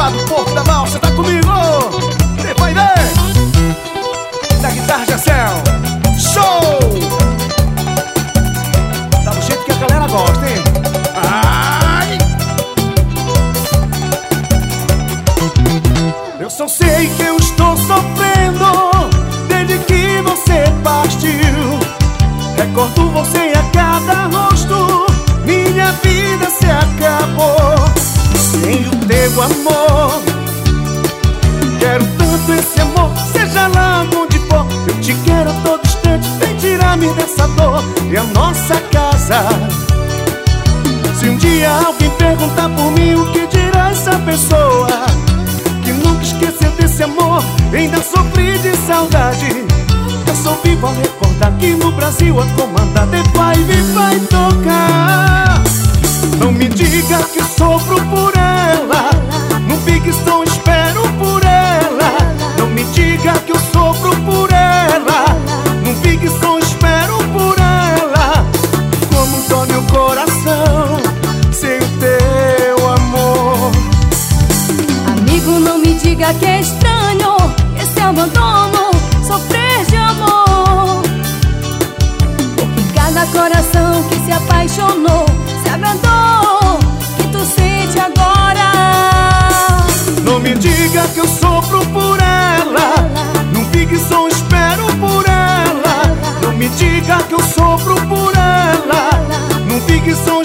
Fábio Porto da Balsa, tá comigo? Você vai ver! Da guitarra Jacel, show! Tá do jeito que a galera gosta, hein? Ai! Eu só sei que eu estou sofrendo desde que você partiu. Recordo você a cada rosto, minha vida se acabou. Sem o teu amor, quero tanto esse amor, seja lá onde for. Eu te quero a todo instante, vem tirar-me dessa dor. E a nossa casa, se um dia alguém perguntar por mim, o que dirá essa pessoa? Que nunca esqueceu desse amor, ainda sofri de saudade. Eu sou vivo ao recordar que no Brasil a comanda The Five vai tocar. Não me diga que eu sofro por ela, no Big Stone espero por ela. Não me diga que eu sofro por ela, no Big Stone espero por ela. Como dói meu coração sem o teu amor. Amigo, não me diga que é estranho esse abandono, sofrer de amor. Porque cada coração que se apaixonou se agradou, que tu sente agora. Não me diga que eu sofro por ela, no Big Som espero por ela. Não me diga que eu sofro por ela, no Big Som